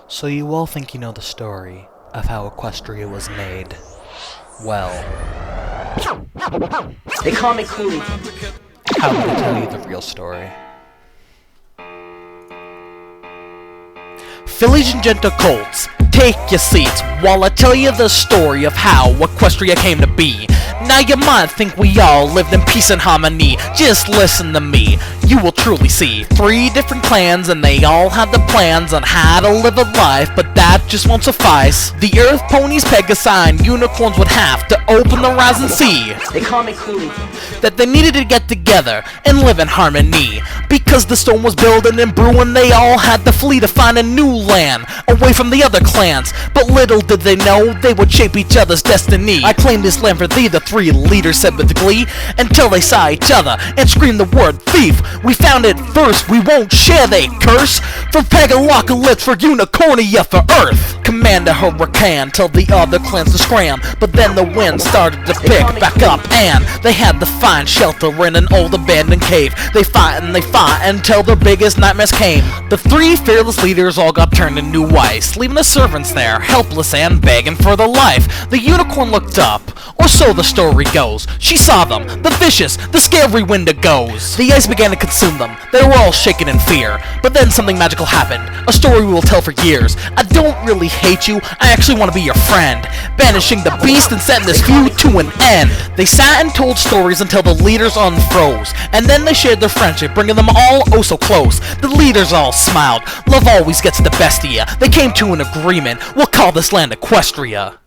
So you all think you know the story of how Equestria was made. Well, They call me Cooley. how about I tell you the real story? Fillies and gentle colts, take your seats while I tell you the story of how Equestria came to be. Now you might think we all lived in peace and harmony. Just listen to me, you will truly see 3 different clans, and they all had the plans on how to live a life, but that just won't suffice. The earth ponies, Pegasi, and unicorns would have to open their eyes and see They call me Cooley. that they needed to get together and live in harmony. Because the storm was building and brewing, they all had to flee to find a new land, away from the other clans. But little did they know, they would shape each other's destiny. I claim this land for thee, the 3 leaders said with glee, until they saw each other and screamed the word thief. We found it first, we won't share, they curse. For Pegalocalypse, for Unicornia, for Earth. Commander Hurricane tell the other clans to scram, but then the wind started to pick back up, and they had to find shelter in an old abandoned cave. They fought and they fought until their biggest nightmares came. The 3 fearless leaders all got turned into ice, leaving the servants there, helpless and begging for their life. The unicorn looked up, or so the story goes. She saw them, the vicious, the scary Wendigos. The ice began to consume them, they were all shaken in fear. But then something magical happened, a story we will tell for years. I don't really hate you, I actually want to be your friend. Banishing the beast and setting this feud to an end. They sat and told stories until the leaders unfroze, and then they shared their friendship, bringing them all oh so close. The leaders all smiled, love always gets the best of ya. They came to an agreement, we'll call this land Equestria.